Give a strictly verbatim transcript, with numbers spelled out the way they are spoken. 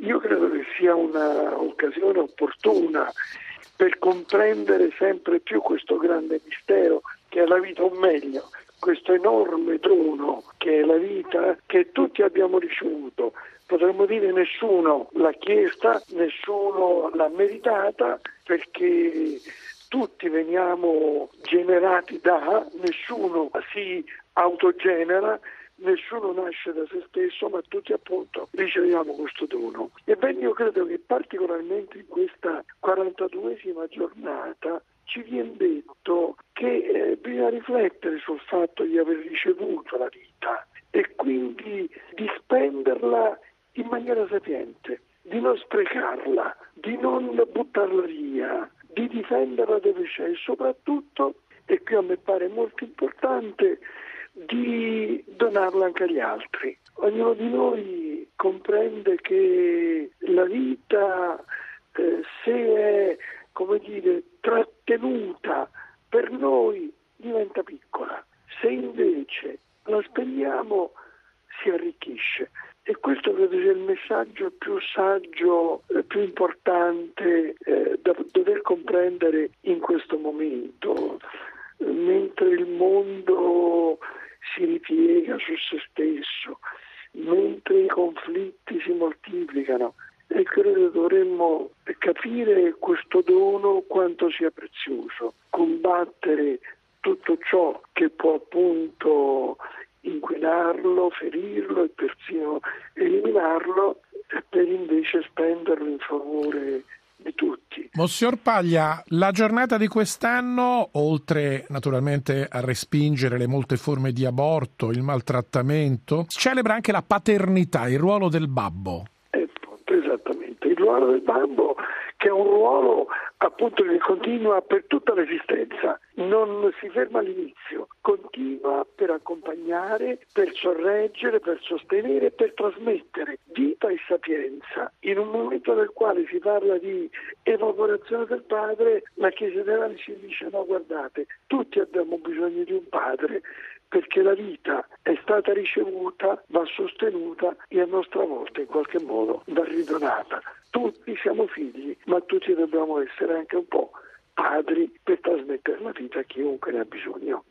io credo che sia un'occasione opportuna per comprendere sempre più questo grande mistero che è la vita, o meglio, questo enorme dono che è la vita, che tutti abbiamo ricevuto. Potremmo dire nessuno l'ha chiesta, nessuno l'ha meritata, perché tutti veniamo generati da, nessuno si autogenera, nessuno nasce da se stesso, ma tutti appunto riceviamo questo dono. Ebbene, io credo che particolarmente in questa quarantaduesima giornata ci viene detto che eh, bisogna riflettere sul fatto di aver ricevuto la vita e quindi di spenderla in maniera sapiente, di non sprecarla, di non buttarla via, di difenderla dove c'è e soprattutto, e qui a me pare molto importante, di donarla anche agli altri. Ognuno di noi comprende che la vita, eh, se è, come dire, trattenuta per noi, diventa piccola. Se invece la spendiamo, si arricchisce. E questo credo sia il messaggio più saggio, eh, più importante eh, da dover comprendere in questo momento. Mentre il mondo si ripiega su se stesso, mentre i conflitti si moltiplicano, e credo dovremmo capire questo dono quanto sia prezioso, combattere tutto ciò che può appunto inquinarlo, ferirlo e persino eliminarlo, per invece spenderlo in favore di tutti. Monsignor Paglia, la giornata di quest'anno, oltre naturalmente a respingere le molte forme di aborto, il maltrattamento, celebra anche la paternità, il ruolo del babbo. Eh, esattamente, il ruolo del babbo, che è un ruolo appunto che continua per tutta l'esistenza, non si ferma all'inizio, continua per accompagnare, per sorreggere, per sostenere, per trasmettere vita e sapienza. In un momento nel quale si parla di evaporazione del padre, la Chiesa generale ci dice: no, guardate, tutti abbiamo bisogno di un padre, perché la vita è stata ricevuta, va sostenuta e a nostra volta in qualche modo va ridonata. Tutti siamo figli, ma tutti dobbiamo essere anche un po' padri per trasmettere la vita a chiunque ne ha bisogno.